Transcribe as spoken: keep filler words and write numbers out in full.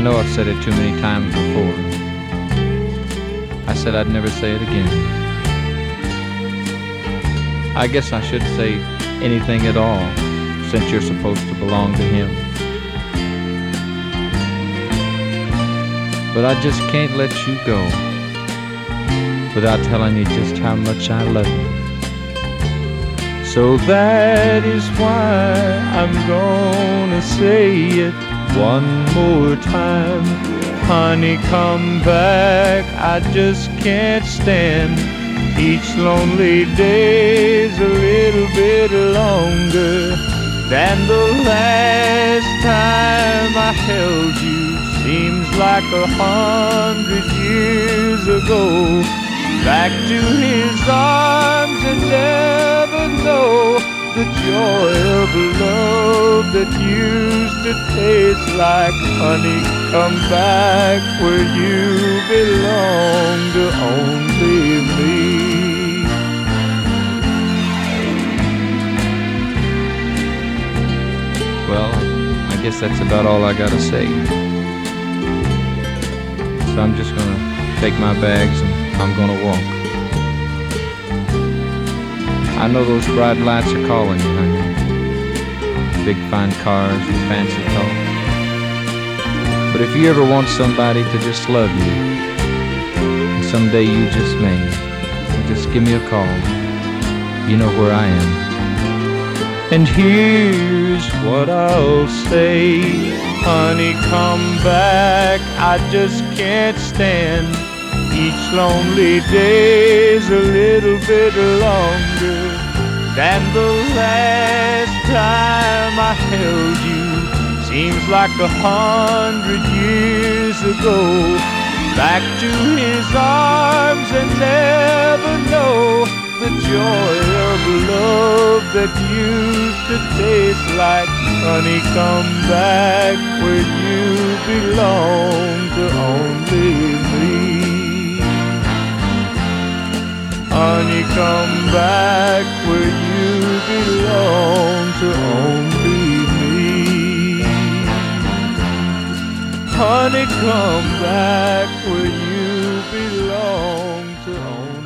know I've said it too many times before. I said I'd never say it again. I guess I should say anything at all, since you're supposed to belong to him. But I just can't let you go without telling you just how much I love you. So that is why I'm gonna say it one more time. Honey, come back, I just can't stand. Each lonely day's a little bit longer than the last time I held you. Seems like a hundred years ago. Back to his arms and never know the joy of love that used to taste like honey. Come back where you belong to only me. Well, I guess that's about all I gotta say. So I'm just gonna take my bags and I'm gonna walk. I know those bright lights are calling you, honey. Big fine cars and fancy talk. But if you ever want somebody to just love you, and someday you just may, just give me a call. You know where I am. And here's what I'll say. Honey, come back, I just can't stand. Each lonely day's a little bit longer than the last time I held you. Seems like a hundred years ago. Back to his arms and never know the joy of love that used to taste like honey. Come back where you belong to only me. Honey, come back where you belong to only me. Honey, come back where you belong to only me.